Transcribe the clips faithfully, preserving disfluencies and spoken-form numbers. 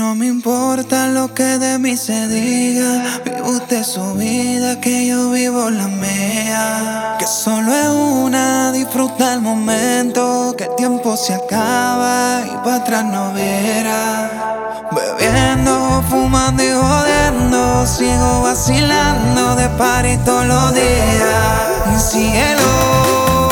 No me importa lo que de mí se diga, vive usted su vida, que yo vivo la mía. Que solo es una, disfruta el momento, que el tiempo se acaba y para atrás no verá. Bebiendo, fumando y jodiendo, sigo vacilando de party todos los días. Cielo,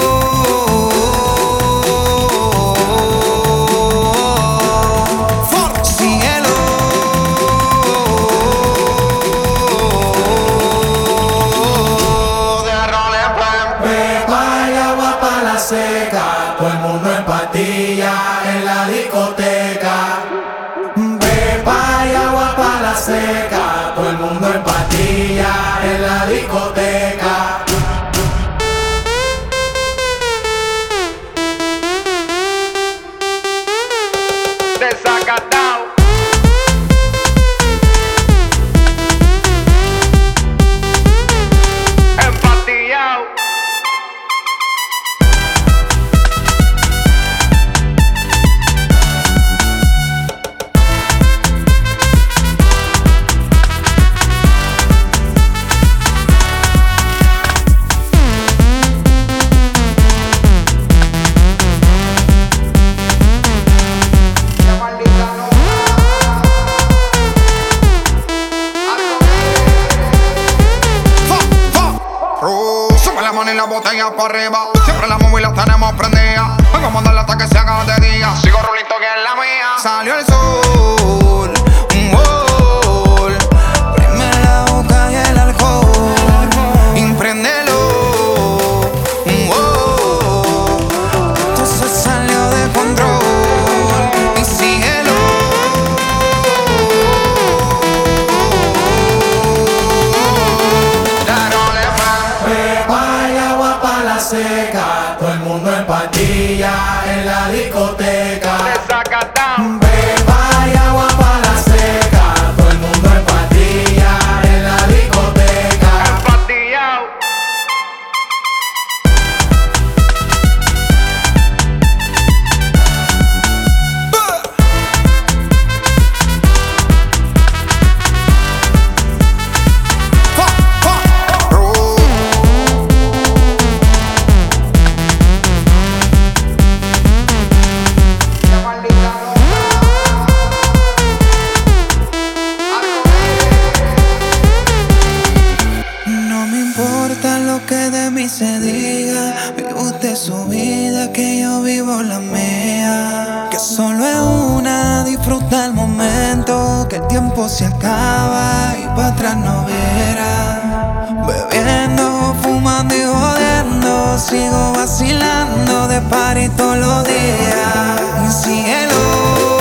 seca, todo el mundo en pastillas en la discoteca. Pepa y agua pa' la seca, todo el mundo en pastillas en la discoteca. Desacatao. Empatillao. Y la botella para arriba, siempre la móvil la tenemos prendida. Vengo a mandarla hasta que se haga de día. Sigo rulito que es la mía. Salió el sol, un gol. Prime la boca y el alcohol. Impréndelo, un gol. Esto se salió de control. Y síguelo. Seca, todo el mundo en pastillas en la discoteca. Desacatao. Pepa y agua pa' la seca, todo el mundo en pastillas en la discoteca. Empatillao. Que de mí se diga, vive usted su vida, que yo vivo la mía. Que solo es una, disfruta el momento, que el tiempo se acaba y para atrás no verá. Bebiendo, fumando y jodiendo, sigo vacilando de party todos los días. Cielo,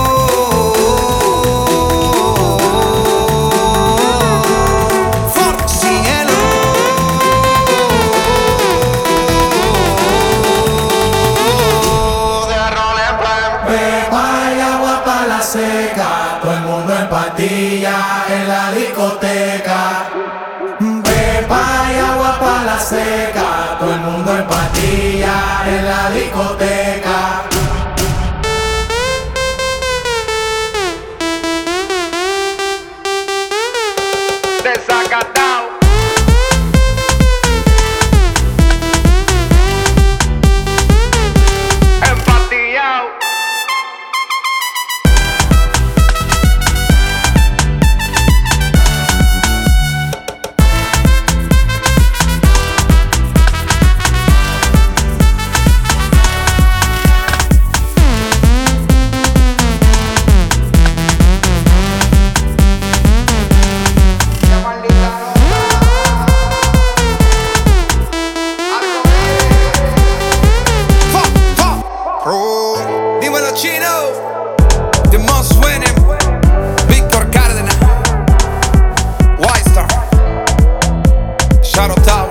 seca, todo el mundo en pastillas en la discoteca. Pepa y agua pa' la seca, todo el mundo en pastillas en la discoteca. Desacatao. Empatillao. Dímelo, Chino, the most winning, Víctor Cárdenas, White Star, Shadow Tower.